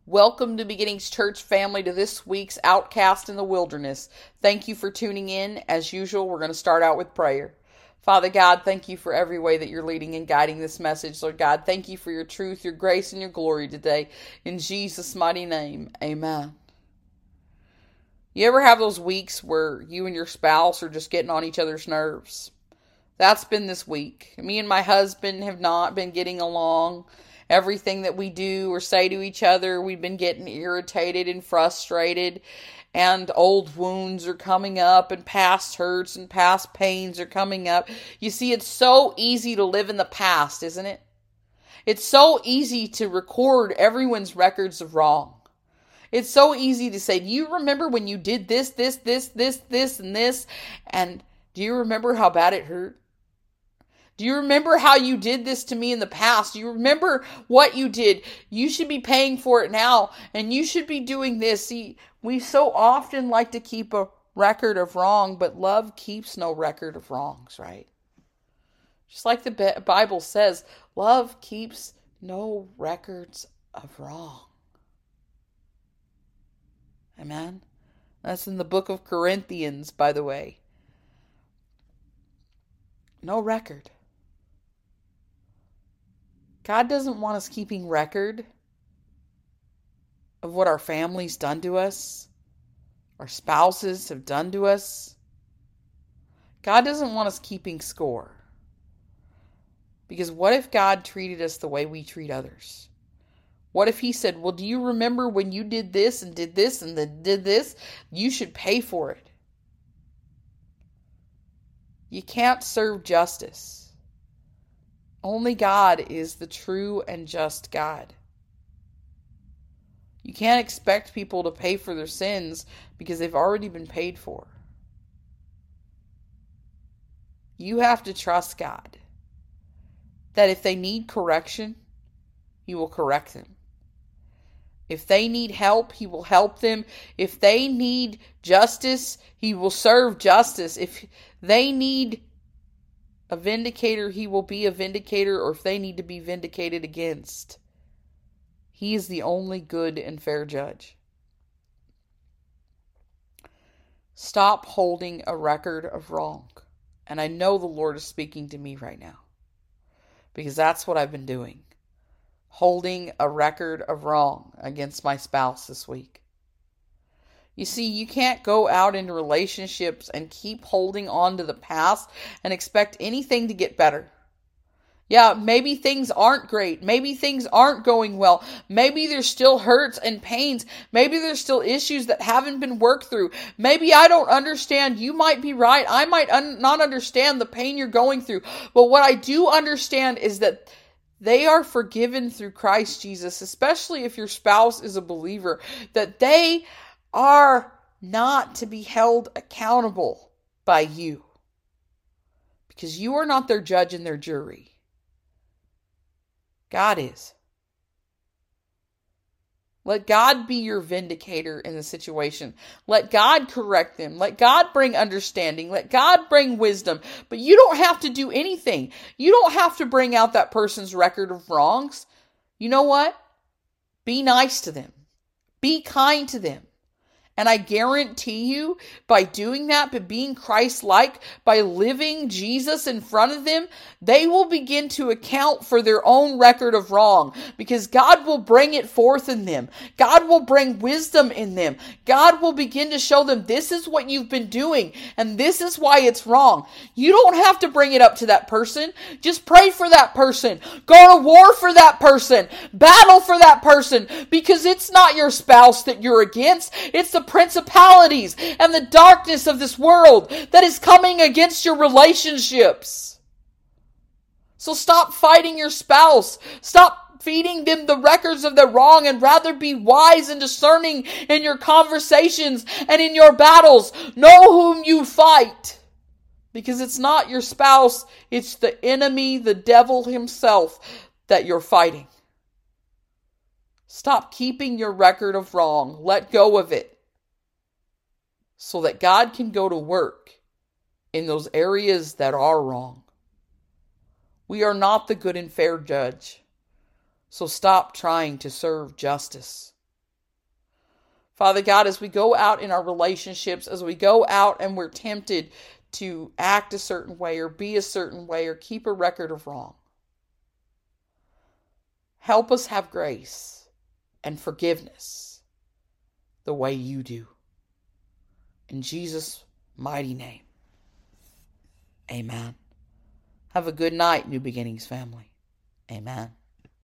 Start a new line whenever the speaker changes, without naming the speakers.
Welcome to Beginnings Church family to this week's Outcast in the Wilderness. Thank you for tuning in. As usual, we're going to start out with prayer. Father God, thank you for every way that you're leading and guiding this message. Lord God, thank you for your truth, your grace, and your glory today. In Jesus' mighty name, amen. You ever have those weeks where you and your spouse are just getting on each other's nerves? That's been this week. Me and my husband have not been getting along. Everything that we do or say to each other, we've been getting irritated and frustrated, and old wounds are coming up, and past hurts and past pains are coming up. You see, it's so easy to live in the past, isn't it? It's so easy to record everyone's records of wrong. It's so easy to say, do you remember when you did this, and this? And do you remember how bad it hurt? Do you remember how you did this to me in the past? Do you remember what you did? You should be paying for it now, and you should be doing this. See, we so often like to keep a record of wrong, but love keeps no record of wrongs, right? Just like the Bible says, love keeps no records of wrong. Amen? That's in the book of Corinthians, by the way. No record. God doesn't want us keeping record of what our family's done to us, our spouses have done to us. God doesn't want us keeping score. Because what if God treated us the way we treat others? What if he said, well, do you remember when you did this and did this and then did this? You should pay for it. You can't serve justice. Only God is the true and just God. You can't expect people to pay for their sins because they've already been paid for. You have to trust God that if they need correction, he will correct them. If they need help, he will help them. If they need justice, he will serve justice. If they need a vindicator, he will be a vindicator, or if they need to be vindicated against. He is the only good and fair judge. Stop holding a record of wrong. And I know the Lord is speaking to me right now, because that's what I've been doing. Holding a record of wrong against my spouse this week. You see, you can't go out into relationships and keep holding on to the past and expect anything to get better. Yeah, maybe things aren't great. Maybe things aren't going well. Maybe there's still hurts and pains. Maybe there's still issues that haven't been worked through. Maybe I don't understand. You might be right. I might not understand the pain you're going through. But what I do understand is that they are forgiven through Christ Jesus, especially if your spouse is a believer, that they are not to be held accountable by you, because you are not their judge and their jury. God is. Let God be your vindicator in the situation. Let God correct them. Let God bring understanding. Let God bring wisdom. But you don't have to do anything. You don't have to bring out that person's record of wrongs. You know what? Be nice to them. Be kind to them. And I guarantee you, by doing that, by being Christ-like, by living Jesus in front of them, they will begin to account for their own record of wrong, because God will bring it forth in them. God will bring wisdom in them. God will begin to show them, this is what you've been doing, and this is why it's wrong. You don't have to bring it up to that person. Just pray for that person. Go to war for that person. Battle for that person, because it's not your spouse that you're against. It's the principalities and the darkness of this world that is coming against your relationships. So stop fighting your spouse. Stop feeding them the records of their wrong, and rather be wise and discerning in your conversations and in your battles. Know whom you fight, because it's not your spouse, it's the enemy, the devil himself, that you're fighting. Stop keeping your record of wrong. Let go of it, so that God can go to work in those areas that are wrong. We are not the good and fair judge. So stop trying to serve justice. Father God, as we go out in our relationships, as we go out and we're tempted to act a certain way or be a certain way or keep a record of wrong, help us have grace and forgiveness the way you do. In Jesus' mighty name, amen. Have a good night, New Beginnings family. Amen.